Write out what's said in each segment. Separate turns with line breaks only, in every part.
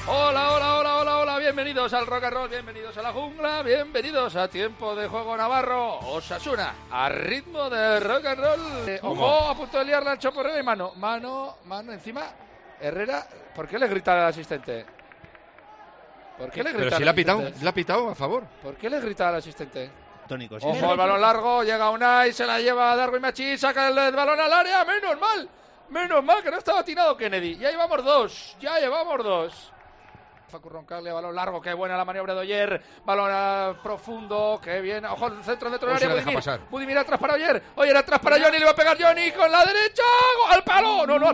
Hola, hola, hola, hola, hola, bienvenidos al Rock and Roll, bienvenidos a la jungla, bienvenidos a Tiempo de Juego Navarro, Osasuna, a ritmo de Rock and Roll. Ojo, a punto de liarla al Chopo Herrera y mano encima. Herrera, ¿por qué le grita al asistente? ¿Por qué le grita?
Pero si le ha pitado a favor.
¿Por qué le grita al asistente?
Tónicos.
Ojo, el balón largo, llega Unai, se la lleva a Darwin Machís, saca el balón al área, menos mal que no estaba atinado Kennedy. Ya llevamos dos. Facu Roncaglia, balón largo, qué buena la maniobra de Oyer, balón profundo, qué bien, ojo, el centro del área, Budimir atrás para Oyer atrás para Johnny, le va a pegar Johnny con la derecha, al palo, no,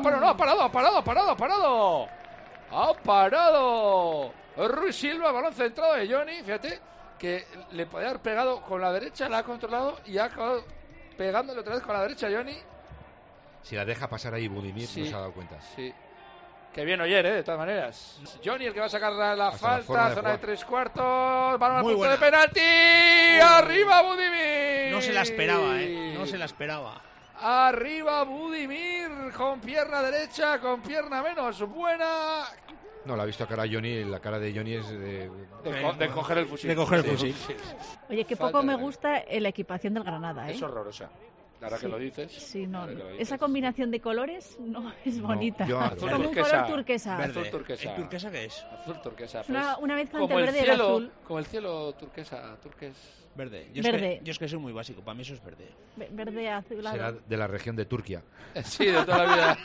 ha parado, Ruiz Silva, balón centrado de Johnny, fíjate que le podía haber pegado con la derecha, la ha controlado y ha acabado pegándole otra vez con la derecha Johnny.
Si la deja pasar ahí Budimir,
sí,
no se ha dado cuenta.
Sí. Qué bien Oyer, de todas maneras. Johnny el que va a sacar la falta, zona de 3/4, balón al punto de penalti, arriba Budimir.
No se la esperaba,
Arriba Budimir, con pierna derecha, con pierna menos buena.
No, la ha visto a cara Johnny, la cara de Johnny es de
coger el fusil.
Sí.
Oye, que poco me gusta la equipación del Granada, ¿eh?
Es horrorosa. Ahora que lo dices.
Sí, no. Esa combinación de colores no es bonita.
Azul
como
turquesa,
un color turquesa.
Azul turquesa.
¿El turquesa qué es?
Azul turquesa.
Una mezcla
como
entre
el
verde y
cielo,
azul.
como el cielo turquesa,
Verde. Yo es que soy muy básico, para mí eso es verde.
Verde, azul.
Será de la región de Turquía.
Sí, de toda la vida.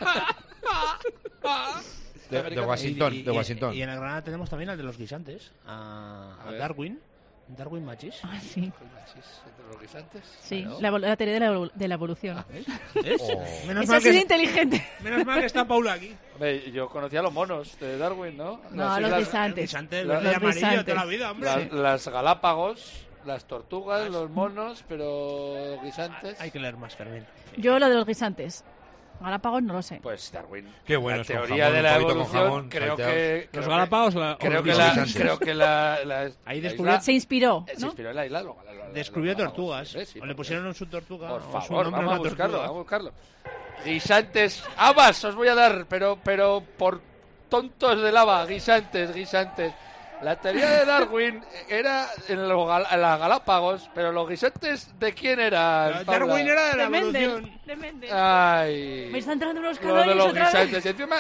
de Washington.
Y en el Granada tenemos también al de los guisantes, a Darwin Machís.
Ah, sí.
¿Los guisantes?
Sí,
¿no?
la teoría de la evolución.
¿Ves?
Eso ha sido inteligente.
Menos mal que está Paula aquí.
Hombre, yo conocía a los monos de Darwin, ¿no?
No, los guisantes.
Guisantes, verde y amarillo toda la vida, hombre.
Las Galápagos, las tortugas, los monos, pero guisantes.
Hay que leer más, Fermín.
Yo lo de los guisantes. Galápagos no lo sé.
Pues Darwin.
Qué bueno,
la
es con
teoría
jamón,
de la
un poquito con
evolución,
jamón,
creo
salteado.
que
¿Los Galápagos
creo que la
ahí descubrió,
se inspiró, ¿no?
se inspiró en la isla.
descubrió tortugas.
Sí,
o le pusieron su tortuga.
Por
o
favor,
su nombre
vamos a
una tortuga.
buscarlo. Guisantes, habas os voy a dar, pero por tontos de lava, guisantes. La teoría de Darwin era en las Galápagos, pero los guisantes, ¿de quién eran?
Darwin era de la
Mendel,
evolución.
de Mendel.
Ay.
Me están entrando unos
Lo de
calores
los
otra vez.
guisantes. Encima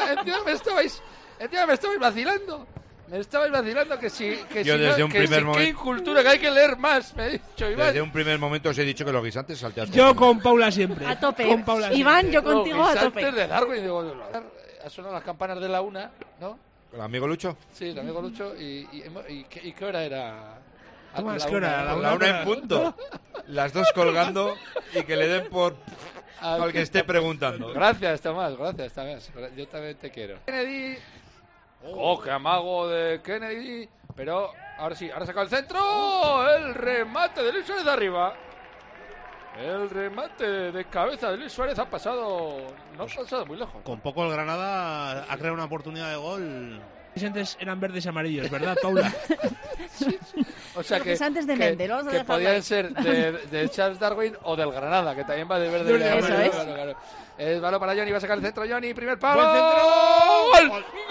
me estabais vacilando. Me estabais vacilando que si
Yo desde un primer momento.
qué incultura, que hay que leer más, me he dicho Iván.
Desde un primer momento os he dicho que los guisantes salteados.
Yo con Paula siempre.
A tope.
Con Paula
Iván, yo
Los
contigo a
guisantes
tope.
de Darwin, digo, ha sonado las campanas de la una, ¿no?
¿El amigo Lucho?
Sí, el amigo Lucho. ¿Y qué hora era?
Tomás, ¿qué hora?
La una en punto. Las dos colgando y que le den por al que esté preguntando.
Gracias, Tomás. Yo también te quiero. Kennedy. Oh, qué amago de Kennedy. Pero ahora sí, ahora saca el centro. El remate de Luis Suárez arriba. El remate de cabeza de Luis Suárez ha pasado. No ha pasado muy lejos.
Con poco el Granada ha creado una oportunidad de gol. Los guisantes eran verdes y amarillos, ¿verdad, Paula?
Sí. O sea
Los guisantes de Mendel, vamos a
que
dejarlo
podían
ahí.
ser de Charles Darwin o del Granada, que también va de verde y de
Eso
amarillo.
es.
Claro. El balón para Johnny, va a sacar el centro Johnny, primer palo.
Buen centro.
¡Gol!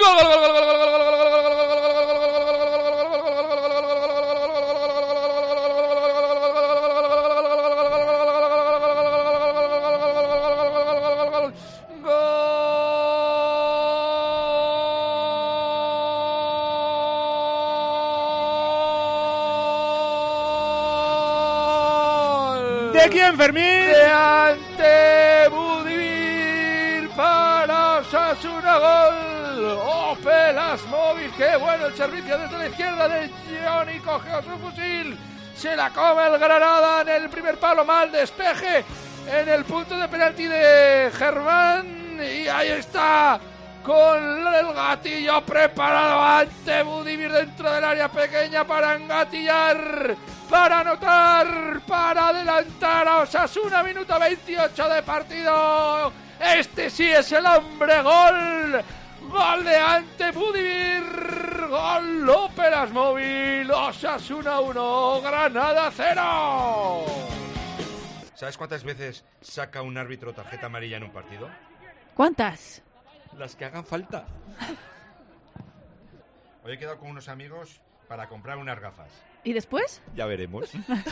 ¿De quién, Fermín?
De ante Budimir para Osasuna, gol. Pelas móvil, qué bueno el servicio desde la izquierda de Johnny, coge su fusil, se la come el Granada en el primer palo, mal despeje en el punto de penalti de Germán y ahí está con el gatillo preparado ante Budimir dentro del área pequeña para engatillar, para anotar, para adelantar a Osasuna, minuto 28 de partido. Este sí es el hombre, gol de ante Budimir, gol Óperas Móvil, Osasuna 1, Granada 0.
¿Sabes cuántas veces saca un árbitro tarjeta amarilla en un partido?
¿Cuántas?
Las que hagan falta. Hoy he quedado con unos amigos para comprar unas gafas.
¿Y después?
Ya veremos.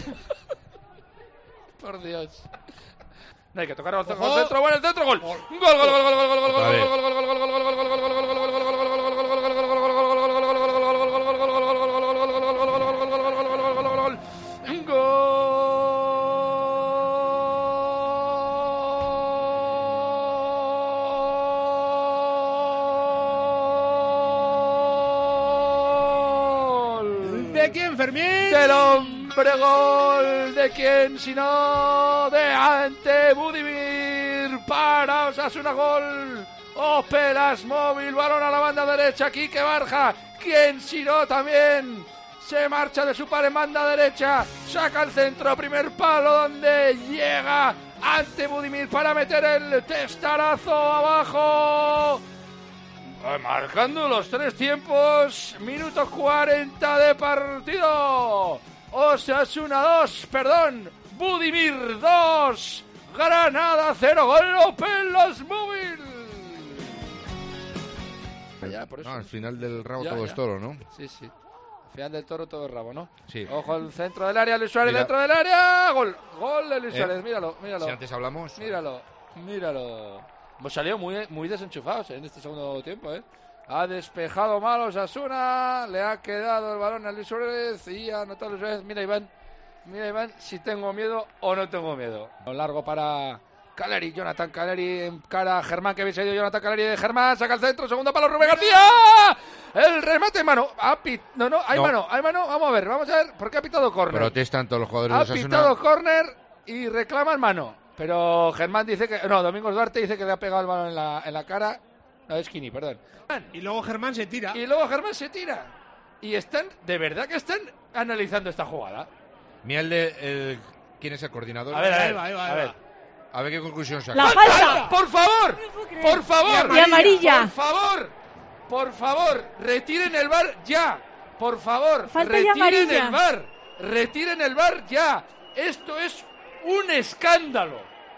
Por Dios. No hay que tocar al centro, bueno, el centro, gol. Gol, gol, gol, gol, gol, gol, gol, gol, gol, gol, gol, gol,
¿De quién, Fermín?
Del hombre gol, ¿de quién sino de Ante Budimir? Para Osasuna, gol. Pelas móvil, balón a la banda derecha, Quique Barja, ¿quién sino también? Se marcha de su par en banda derecha, saca el centro, primer palo donde llega Ante Budimir para meter el testarazo abajo. Marcando los 3 tiempos, minuto 40 de partido. Osasuna 2, Budimir 2, Granada 0, gol Pelas móvil. Ya, por eso.
No, al final del rabo
Ya,
todo
ya.
es toro, ¿no?
Sí. Al final del toro todo es rabo, ¿no?
Sí.
Ojo al centro del área, Luis Suárez
Mira.
dentro del área. Gol de Luis Suárez, míralo.
Si antes hablamos...
Míralo. Hemos salido muy desenchufados en este segundo tiempo, ¿eh? Ha despejado mal Osasuna, le ha quedado el balón a Luis Suárez y ha anotado Luis Suárez. Mira Iván, si tengo miedo o no tengo miedo. Largo para Caleri, Jonathan Caleri en cara a Germán, que habéis ido Jonathan Caleri de Germán, saca el centro, segundo palo Rubén García. El remate en mano. Hay mano. Vamos a ver, ¿por qué ha pitado córner?
Protestan todos los jugadores
Ha
de Osasuna.
pitado córner y reclaman mano. Pero Germán dice que... No, Domingos Duarte dice que le ha pegado el balón en la cara. No, es Kini, perdón.
Y luego Germán se tira.
Y luego Germán se tira. Y de verdad que están analizando esta jugada.
Mira ¿quién es el coordinador?
A ver.
Ahí va.
A ver qué conclusión saca.
La falta.
¡Por favor! ¡Por favor!
Y amarilla.
Por favor, retiren el VAR ya. Por favor,
Falta y
retiren
amarilla.
el VAR. Retiren el VAR ya. Esto es un escándalo.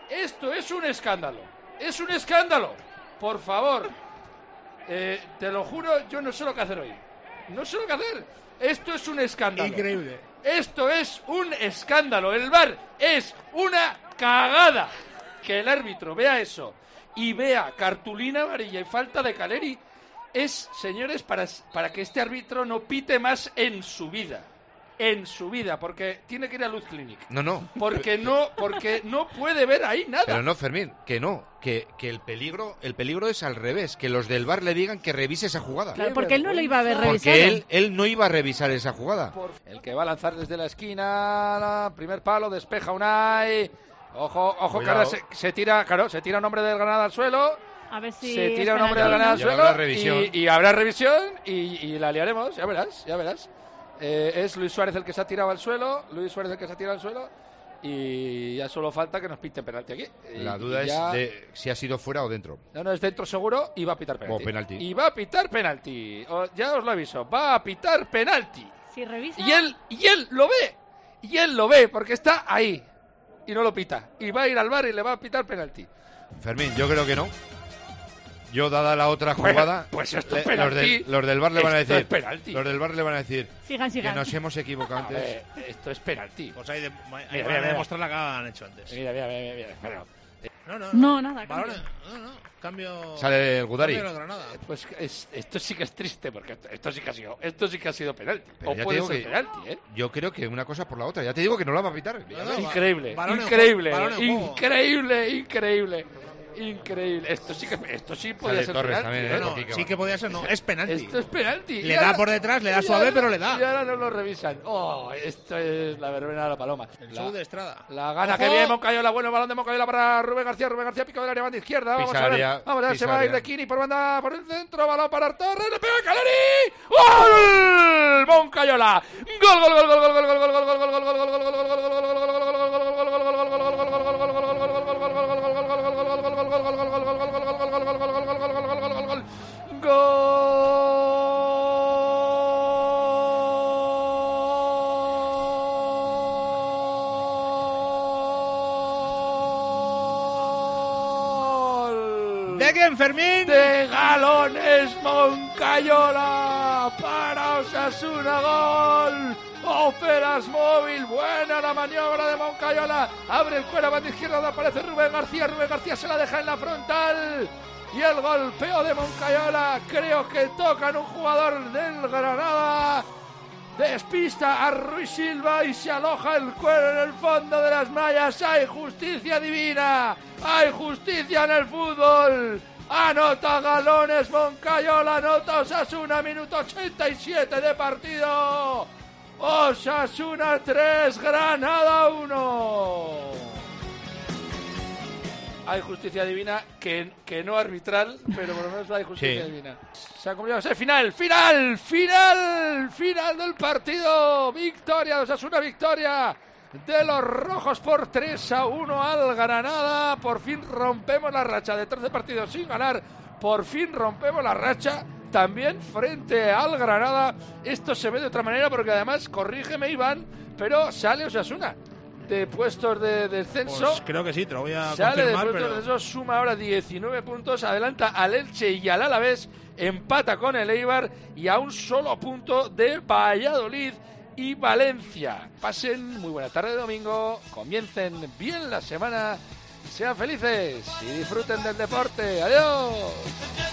Es un escándalo. Por favor. Te lo juro, yo no sé lo que hacer hoy. Esto es un escándalo.
Increíble.
Esto es un escándalo. El VAR es una cagada. Que el árbitro vea eso y vea cartulina amarilla y falta de Caleri es, señores, para que este árbitro no pite más en su vida, porque tiene que ir a Luz Clinic.
No.
Porque no puede ver ahí nada.
Pero no, Fermín, que el peligro es al revés, que los del VAR le digan que revise esa jugada.
Claro, porque él no lo iba a haber revisado.
Porque él no iba a revisar esa jugada.
El que va a lanzar desde la esquina, primer palo, despeja Unai. Ojo, que ahora se tira un hombre del Granada al suelo.
A ver si
Se tira
es
un hombre del
penalti,
Granada al
Y
suelo.
habrá revisión.
Y habrá revisión y la liaremos, ya verás. Es Luis Suárez el que se ha tirado al suelo. Y ya solo falta que nos piten penalti aquí.
La duda es de si ha sido fuera o dentro.
No, es dentro seguro y va a pitar penalti.
O penalti.
Y va a pitar penalti. Ya os lo aviso, va a pitar penalti.
Si revisa...
Y él lo ve porque está ahí. Y no lo pita. Y va a ir al VAR y le va a pitar penalti.
Fermín, yo creo que no. Yo, dada la otra jugada,
Pues esto es penalti.
los del VAR le van a
Esto
decir.
es penalti.
Los del VAR le van a decir
Sigan.
que nos hemos equivocado
A
antes.
ver, esto es penalti.
Pues ahí
Mira,
van a
mira.
demostrar la que han hecho antes.
Mira. Pero,
No, nada, cambio.
No. Cambio.
Sale el Gudari.
Cambio de Granada.
pues esto sí que es triste porque esto sí que ha sido penalti.
Pero
O
ya te
puede
digo
ser
que-
penalti, ¿eh?
Yo creo que una cosa por la otra. Ya te digo que no la va a pitar.
No,
Increíble.
balón en juego.
Increíble. Esto sí podía
Sale
ser
Torres
penalti.
también,
¿eh?
No,
Quique
sí
va.
que podía ser, no. Es penalti.
Esto es penalti.
Le
Y
da
ahora-
por detrás, le da
y
suave,
ahora-
pero le da.
Y ahora no lo revisan. Oh, esto es la verbena de la paloma.
El show de Estrada.
La gana
Ojo.
que viene Moncayola, bueno, el balón de Moncayola para Rubén García, pico del área, banda izquierda, vamos
Pisa
a ver,
área,
se
pisa
va a ir
área.
de Kini por banda, por el centro, balón para Torres, le pega Caleri, ¡gol! Moncayola,
¿De quién, Fermín?
De Galones Moncayola para Osasuna, gol. Óperas Móvil, buena la maniobra de Moncayola, abre el cuero, banda izquierda, aparece Rubén García se la deja en la frontal. Y el golpeo de Moncayola, creo que toca en un jugador del Granada. Despista a Ruiz Silva y se aloja el cuero en el fondo de las mallas. ¡Hay justicia divina! ¡Hay justicia en el fútbol! Anota Galones Moncayola, anota Osasuna, minuto 87 de partido. Osasuna 3, Granada 1. Hay justicia divina, que no arbitral, pero por lo menos hay justicia divina. Se ha cumplido ese final del partido. Victoria de Osasuna, victoria de los rojos por 3-1 al Granada. Por fin rompemos la racha de 13 partidos sin ganar. Por fin rompemos la racha también frente al Granada. Esto se ve de otra manera porque además, corrígeme Iván, pero sale Osasuna de puestos de descenso.
Pues creo que sí, te lo voy a
sale
confirmar.
De puestos de descenso, suma ahora 19 puntos, adelanta al Elche y al Alavés, empata con el Eibar y a un solo punto de Valladolid y Valencia. Pasen muy buena tarde de domingo, comiencen bien la semana, sean felices y disfruten del deporte. ¡Adiós!